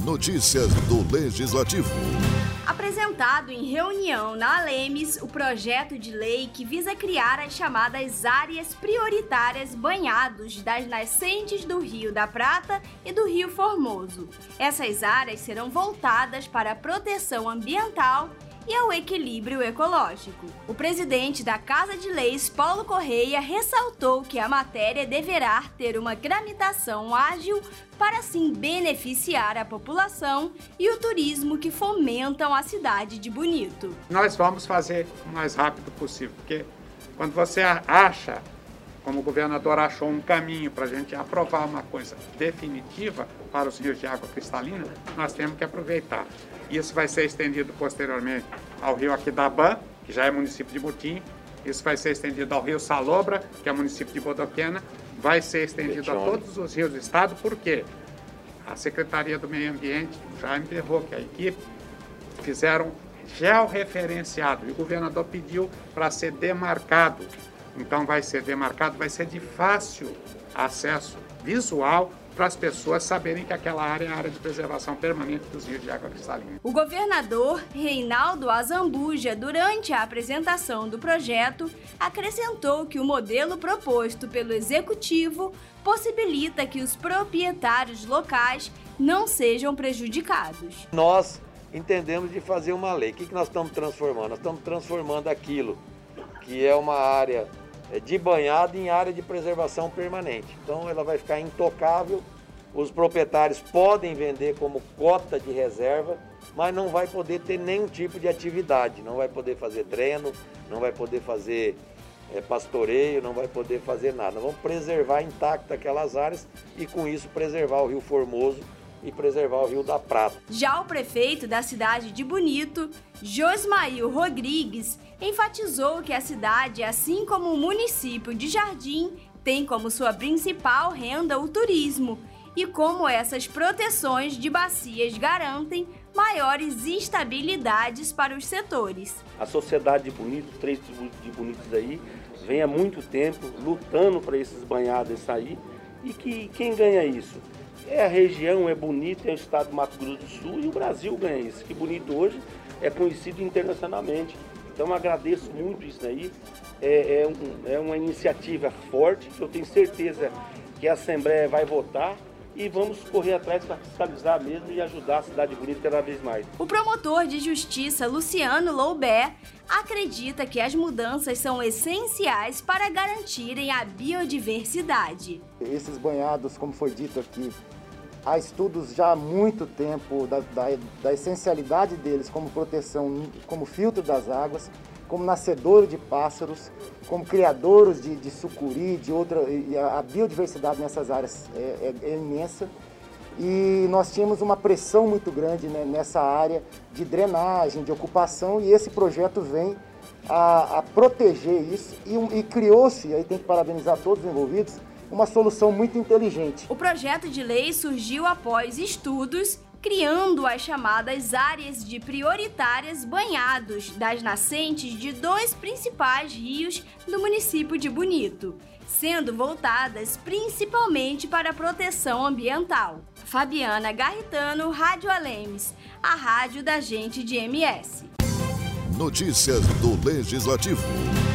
Notícias do Legislativo. Apresentado em reunião na Alemes, o projeto de lei que visa criar as chamadas áreas prioritárias banhados das nascentes do Rio da Prata e do Rio Formoso. Essas áreas serão voltadas para a proteção ambiental e ao equilíbrio ecológico. O presidente da Casa de Leis, Paulo Correia, ressaltou que a matéria deverá ter uma tramitação ágil para assim beneficiar a população e o turismo que fomentam a cidade de Bonito. Nós vamos fazer o mais rápido possível, porque quando você acha, como o governador achou um caminho para a gente aprovar uma coisa definitiva para os rios de água cristalina, nós temos que aproveitar. Isso vai ser estendido posteriormente ao rio Aquidabã, que já é município de Mutim. Isso vai ser estendido ao rio Salobra, que é município de Bodoquena. Vai ser estendido a todos os rios do estado, porque a Secretaria do Meio Ambiente, já enterrou que a equipe, fizeram georreferenciado. E o governador pediu para ser demarcado. Então vai ser demarcado, vai ser de fácil acesso visual para as pessoas saberem que aquela área é a área de preservação permanente dos rios de água cristalina. O governador Reinaldo Azambuja, durante a apresentação do projeto, acrescentou que o modelo proposto pelo Executivo possibilita que os proprietários locais não sejam prejudicados. Nós entendemos de fazer uma lei. O que nós estamos transformando? Nós estamos transformando aquilo que é uma área de banhado em área de preservação permanente. Então ela vai ficar intocável, os proprietários podem vender como cota de reserva, mas não vai poder ter nenhum tipo de atividade, não vai poder fazer dreno, não vai poder fazer pastoreio, não vai poder fazer nada. Vamos preservar intacta aquelas áreas e com isso preservar o Rio Formoso e preservar o Rio da Prata. Já o prefeito da cidade de Bonito, Josmail Rodrigues, enfatizou que a cidade, assim como o município de Jardim, tem como sua principal renda o turismo e como essas proteções de bacias garantem maiores estabilidades para os setores. A sociedade de Bonito, três tributos de Bonitos aí, vem há muito tempo lutando para esses banhados sair e que quem ganha isso? É a região, é Bonito, é o estado do Mato Grosso do Sul e o Brasil ganha isso, que Bonito hoje é conhecido internacionalmente. Então agradeço muito isso aí, é uma iniciativa forte, que eu tenho certeza que a Assembleia vai votar e vamos correr atrás para fiscalizar mesmo e ajudar a cidade de Bonito cada vez mais. O promotor de justiça, Luciano Loubert, acredita que as mudanças são essenciais para garantirem a biodiversidade. Esses banhados, como foi dito aqui, há estudos já há muito tempo da essencialidade deles como proteção, como filtro das águas, como nascedouro de pássaros, como criadouros de sucuri, e a biodiversidade nessas áreas é imensa. E nós tínhamos uma pressão muito grande, né, nessa área de drenagem, de ocupação, e esse projeto vem a proteger isso e criou-se, aí tem que parabenizar todos os envolvidos, uma solução muito inteligente. O projeto de lei surgiu após estudos criando as chamadas áreas de prioritárias banhados das nascentes de dois principais rios do município de Bonito, sendo voltadas principalmente para a proteção ambiental. Fabiana Garritano, Rádio Alemes, a rádio da gente de MS. Notícias do Legislativo.